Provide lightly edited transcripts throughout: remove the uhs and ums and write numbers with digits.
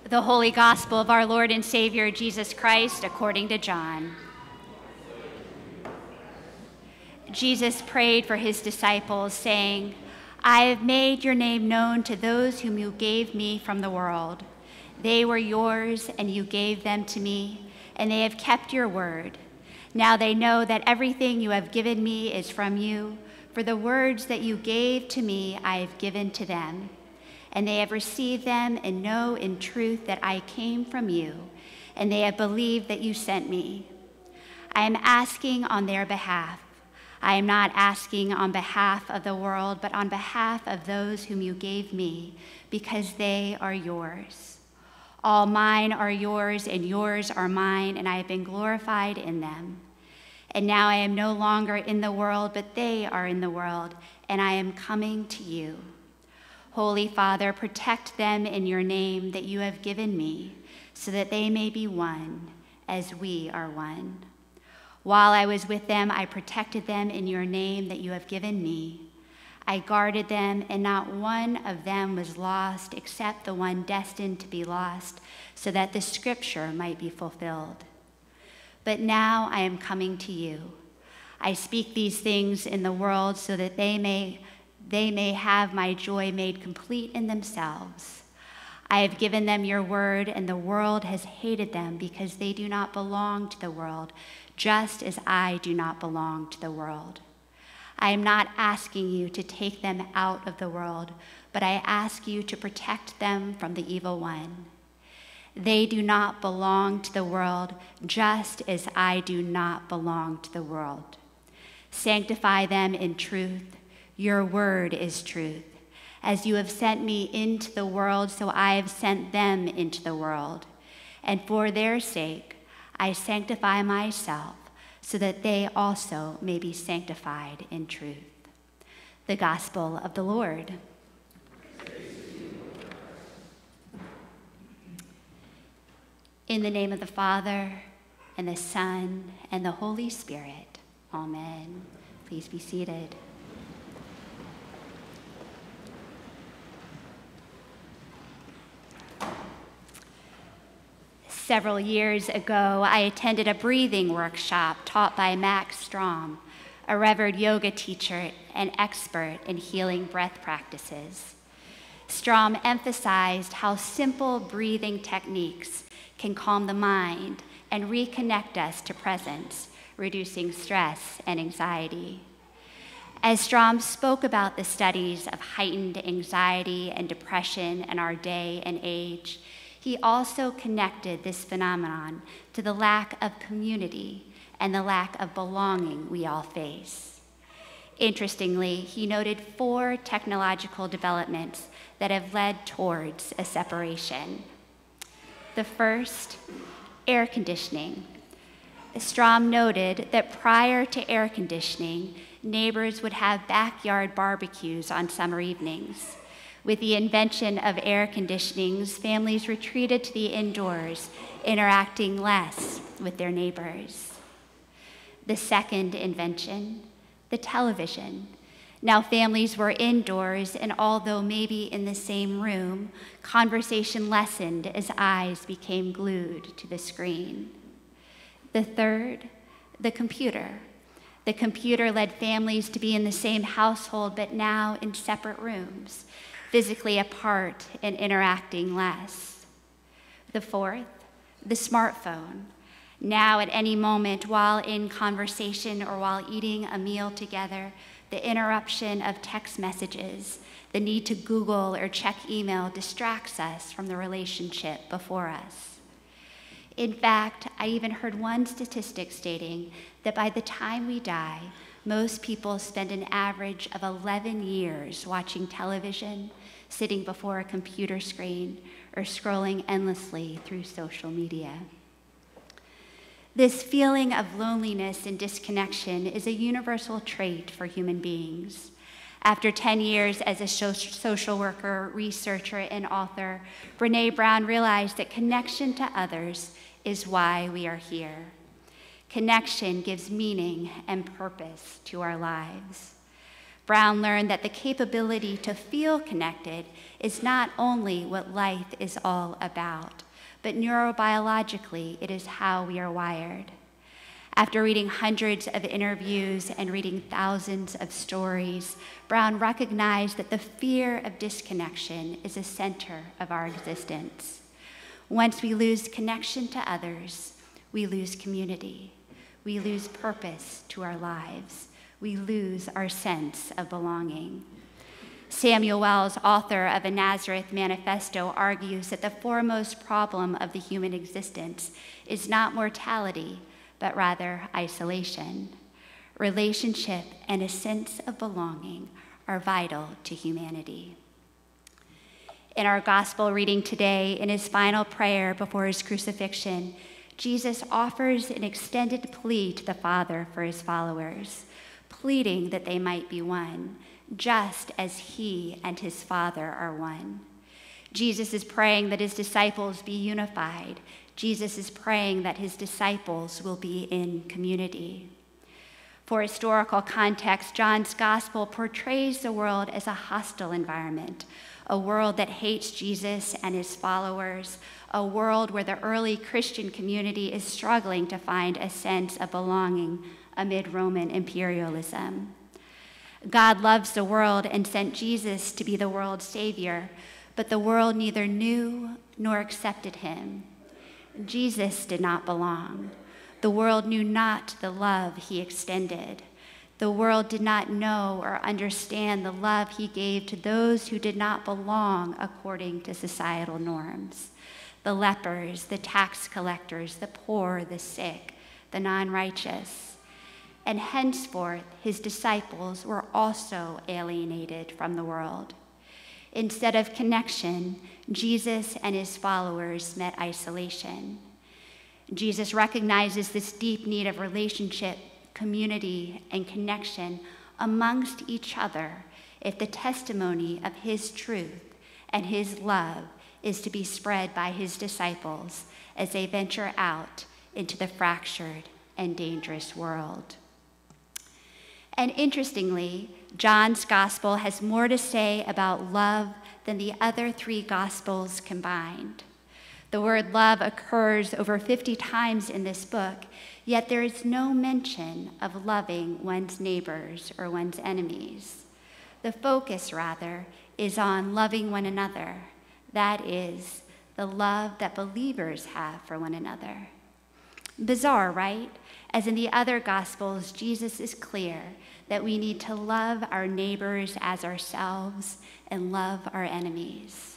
The Holy Gospel of our Lord and Savior Jesus Christ according to John. Jesus prayed for his disciples, saying, I have made your name known to those whom you gave me from the world. They were yours, and you gave them to me, and they have kept your word. Now they know that everything you have given me is from you, for the words that you gave to me I have given to them. And they have received them and know in truth that I came from you, and they have believed that you sent me. I am asking on their behalf. I am not asking on behalf of the world, but on behalf of those whom you gave me, because they are yours. All mine are yours, and yours are mine, and I have been glorified in them. And now I am no longer in the world, but they are in the world, and I am coming to you. Holy Father, protect them in your name that you have given me, so that they may be one, as we are one. While I was with them, I protected them in your name that you have given me. I guarded them, and not one of them was lost except the one destined to be lost, so that the scripture might be fulfilled. But now I am coming to you. I speak these things in the world so that they may have my joy made complete in themselves. I have given them your word, and the world has hated them because they do not belong to the world, just as I do not belong to the world. I am not asking you to take them out of the world, but I ask you to protect them from the evil one. They do not belong to the world, just as I do not belong to the world. Sanctify them in truth. Your word is truth. As you have sent me into the world, so I have sent them into the world. And for their sake, I sanctify myself, so that they also may be sanctified in truth. The Gospel of the Lord. In the name of the Father, and the Son, and the Holy Spirit. Amen. Please be seated. Several years ago, I attended a breathing workshop taught by Max Strom, a revered yoga teacher and expert in healing breath practices. Strom emphasized how simple breathing techniques can calm the mind and reconnect us to presence, reducing stress and anxiety. As Strom spoke about the studies of heightened anxiety and depression in our day and age, he also connected this phenomenon to the lack of community and the lack of belonging we all face. Interestingly, he noted 4 technological developments that have led towards a separation. The first, air conditioning. Strom noted that prior to air conditioning, neighbors would have backyard barbecues on summer evenings. With the invention of air conditionings, families retreated to the indoors, interacting less with their neighbors. The second invention, the television. Now families were indoors, and although maybe in the same room, conversation lessened as eyes became glued to the screen. The third, the computer. The computer led families to be in the same household, but now in separate rooms, physically apart and interacting less. The fourth, the smartphone. Now at any moment while in conversation or while eating a meal together, the interruption of text messages, the need to Google or check email distracts us from the relationship before us. In fact, I even heard one statistic stating that by the time we die, most people spend an average of 11 years watching television, sitting before a computer screen, or scrolling endlessly through social media. This feeling of loneliness and disconnection is a universal trait for human beings. After 10 years as a social worker, researcher, and author, Brené Brown realized that connection to others is why we are here. Connection gives meaning and purpose to our lives. Brown learned that the capability to feel connected is not only what life is all about, but neurobiologically, it is how we are wired. After reading hundreds of interviews and reading thousands of stories, Brown recognized that the fear of disconnection is a center of our existence. Once we lose connection to others, we lose community. We lose purpose to our lives. We lose our sense of belonging. Samuel Wells, author of A Nazareth Manifesto, argues that the foremost problem of the human existence is not mortality, but rather isolation. Relationship and a sense of belonging are vital to humanity. In our gospel reading today, in his final prayer before his crucifixion, Jesus offers an extended plea to the Father for his followers, pleading that they might be one, just as he and his Father are one. Jesus is praying that his disciples be unified. Jesus is praying that his disciples will be in community. For historical context, John's gospel portrays the world as a hostile environment, a world that hates Jesus and his followers, a world where the early Christian community is struggling to find a sense of belonging amid Roman imperialism. God loves the world and sent Jesus to be the world's savior, but the world neither knew nor accepted him. Jesus did not belong. The world knew not the love he extended. The world did not know or understand the love he gave to those who did not belong according to societal norms. The lepers, the tax collectors, the poor, the sick, the non-righteous. And henceforth, his disciples were also alienated from the world. Instead of connection, Jesus and his followers met isolation. Jesus recognizes this deep need of relationship, community, and connection amongst each other if the testimony of his truth and his love is to be spread by his disciples as they venture out into the fractured and dangerous world. And interestingly, John's gospel has more to say about love than the other three gospels combined. The word love occurs over 50 times in this book, yet there is no mention of loving one's neighbors or one's enemies. The focus, rather, is on loving one another. That is, the love that believers have for one another. Bizarre, right? As in the other Gospels, Jesus is clear that we need to love our neighbors as ourselves and love our enemies.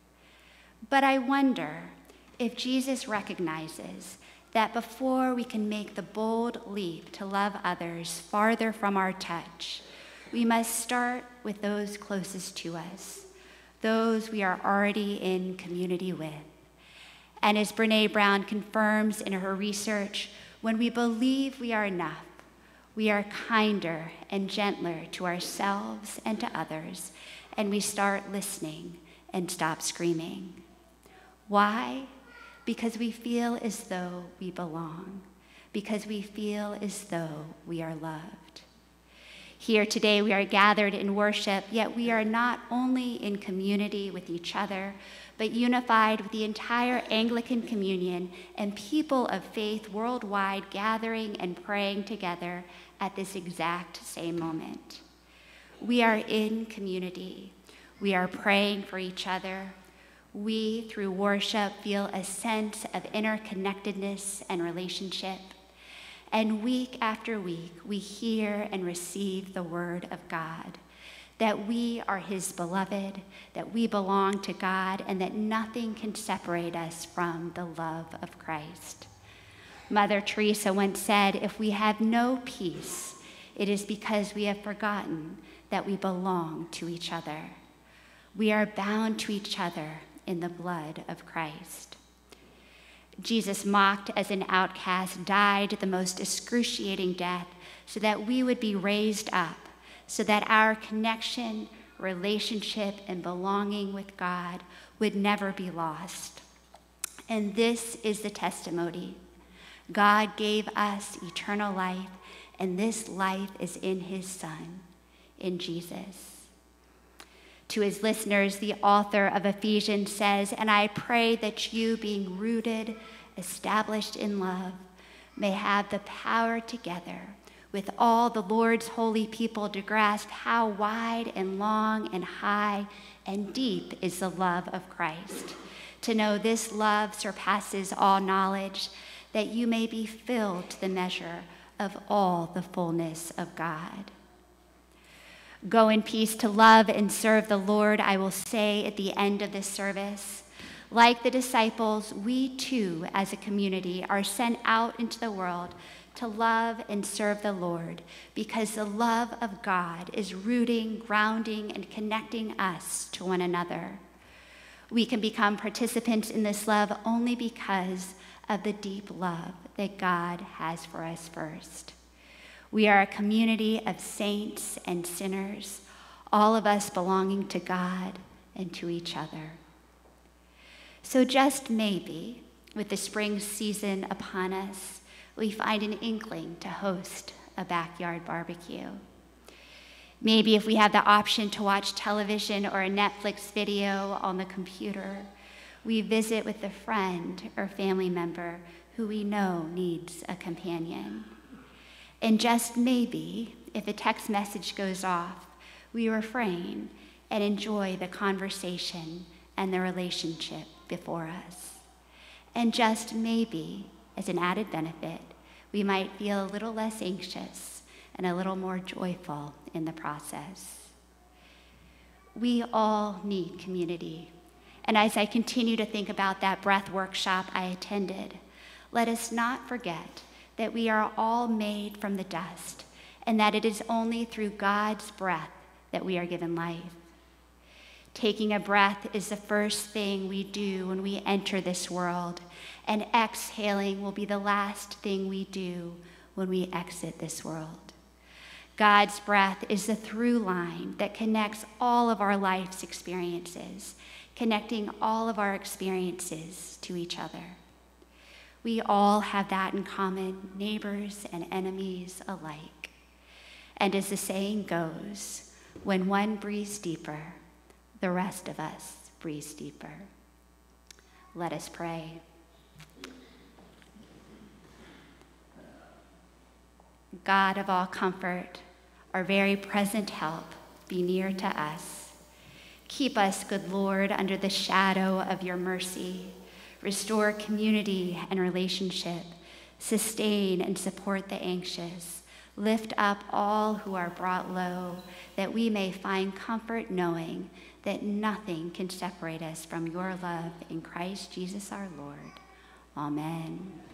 But I wonder if Jesus recognizes that before we can make the bold leap to love others farther from our touch, we must start with those closest to us, those we are already in community with. And as Brené Brown confirms in her research, when we believe we are enough, we are kinder and gentler to ourselves and to others, and we start listening and stop screaming. Why? Because we feel as though we belong, because we feel as though we are loved. Here today we are gathered in worship, yet we are not only in community with each other, but unified with the entire Anglican Communion and people of faith worldwide gathering and praying together at this exact same moment. We are in community. We are praying for each other. We, through worship, feel a sense of interconnectedness and relationship. And week after week, we hear and receive the word of God, that we are his beloved, that we belong to God, and that nothing can separate us from the love of Christ. Mother Teresa once said, if we have no peace, it is because we have forgotten that we belong to each other. We are bound to each other in the blood of Christ. Jesus, mocked as an outcast, died the most excruciating death so that we would be raised up, so that our connection, relationship, and belonging with God would never be lost. And this is the testimony. God gave us eternal life, and this life is in his Son. in Jesus. To his listeners, the author of Ephesians says, "And I pray that you, being rooted, established in love, may have the power together with all the Lord's holy people to grasp how wide and long and high and deep is the love of Christ, to know this love surpasses all knowledge, that you may be filled to the measure of all the fullness of God." Go in peace to love and serve the Lord, I will say at the end of this service. Like the disciples, we too, as a community, are sent out into the world to love and serve the Lord, because the love of God is rooting, grounding, and connecting us to one another. We can become participants in this love only because of the deep love that God has for us first. We are a community of saints and sinners, all of us belonging to God and to each other. So just maybe, with the spring season upon us, we find an inkling to host a backyard barbecue. Maybe if we have the option to watch television or a Netflix video on the computer, we visit with a friend or family member who we know needs a companion. And just maybe, if a text message goes off, we refrain and enjoy the conversation and the relationship before us. And just maybe, as an added benefit, we might feel a little less anxious and a little more joyful in the process. We all need community. And as I continue to think about that breath workshop I attended, let us not forget that we are all made from the dust, and that it is only through God's breath that we are given life. Taking a breath is the first thing we do when we enter this world, and exhaling will be the last thing we do when we exit this world. God's breath is the through line that connects all of our life's experiences, connecting all of our experiences to each other. We all have that in common, neighbors and enemies alike. And as the saying goes, when one breathes deeper, the rest of us breathes deeper. Let us pray. God of all comfort, our very present help, be near to us. Keep us, good Lord, under the shadow of your mercy. Restore community and relationship. Sustain and support the anxious. Lift up all who are brought low, that we may find comfort knowing that nothing can separate us from your love in Christ Jesus our Lord. Amen.